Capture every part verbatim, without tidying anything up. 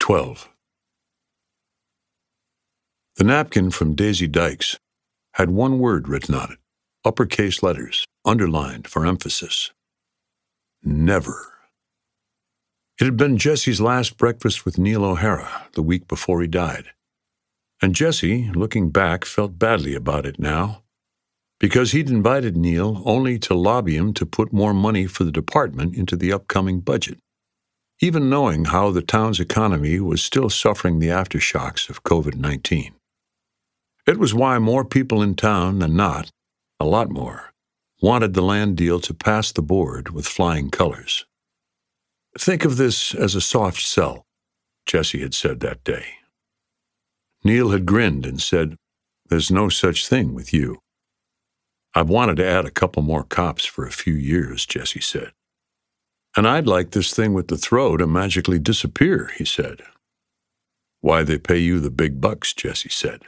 twelve. The napkin from Daisy Dykes had one word written on it, uppercase letters, underlined for emphasis. Never. It had been Jesse's last breakfast with Neil O'Hara the week before he died. And Jesse, looking back, felt badly about it now, because he'd invited Neil only to lobby him to put more money for the department into the upcoming budget, even knowing how the town's economy was still suffering the aftershocks of COVID nineteen. It was why more people in town than not, a lot more, wanted the land deal to pass the board with flying colors. Think of this as a soft sell, Jesse had said that day. Neil had grinned and said, "There's no such thing with you." "I've wanted to add a couple more cops for a few years," Jesse said. "And I'd like this thing with the throw to magically disappear," he said. "Why they pay you the big bucks," Jesse said.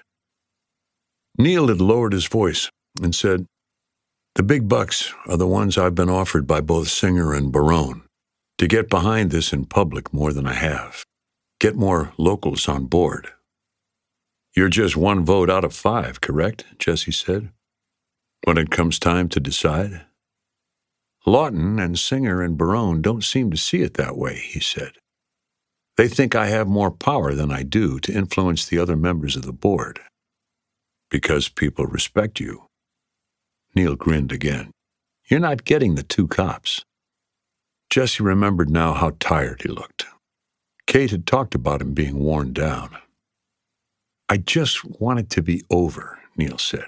Neil had lowered his voice and said, "The big bucks are the ones I've been offered by both Singer and Barone to get behind this in public more than I have, get more locals on board." "You're just one vote out of five, correct?" Jesse said. "When it comes time to decide?" "Lawton and Singer and Barone don't seem to see it that way," he said. "They think I have more power than I do to influence the other members of the board." "Because people respect you." Neil grinned again. "You're not getting the two cops." Jesse remembered now how tired he looked. Kate had talked about him being worn down. "I just want it to be over," Neil said.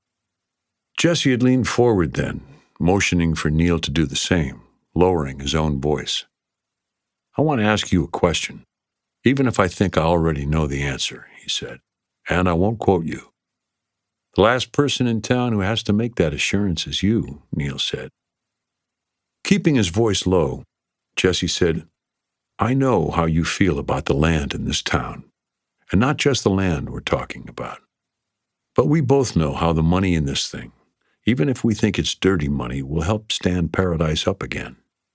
Jesse had leaned forward then, motioning for Neil to do the same, lowering his own voice. "I want to ask you a question, even if I think I already know the answer," he said, "and I won't quote you." "The last person in town who has to make that assurance is you," Neil said. Keeping his voice low, Jesse said, "I know how you feel about the land in this town, and not just the land we're talking about. But we both know how the money in this thing, even if we think it's dirty money, will help stand Paradise up again."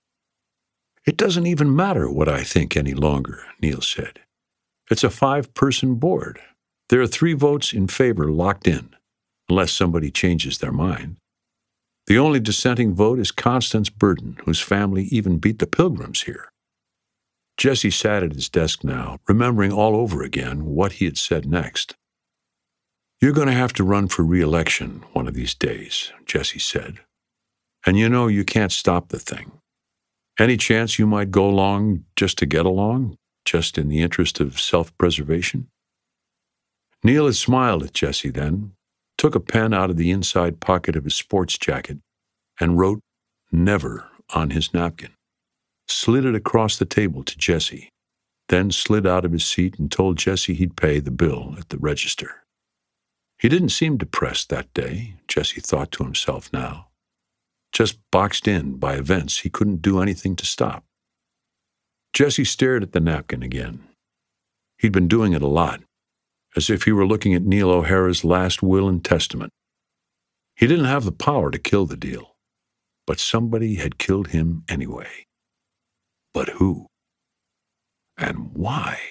"It doesn't even matter what I think any longer," Neil said. "It's a five-person board. There are three votes in favor locked in, unless somebody changes their mind. The only dissenting vote is Constance Burden, whose family even beat the Pilgrims here." Jesse sat at his desk now, remembering all over again what he had said next. "You're going to have to run for re-election one of these days," Jesse said. "And you know you can't stop the thing. Any chance you might go along just to get along, just in the interest of self-preservation?" Neil had smiled at Jesse then, took a pen out of the inside pocket of his sports jacket, and wrote "Never" on his napkin, slid it across the table to Jesse, then slid out of his seat and told Jesse he'd pay the bill at the register. He didn't seem depressed that day, Jesse thought to himself now. Just boxed in by events he couldn't do anything to stop. Jesse stared at the napkin again. He'd been doing it a lot, as if he were looking at Neil O'Hara's last will and testament. He didn't have the power to kill the deal, but somebody had killed him anyway. But who? And why?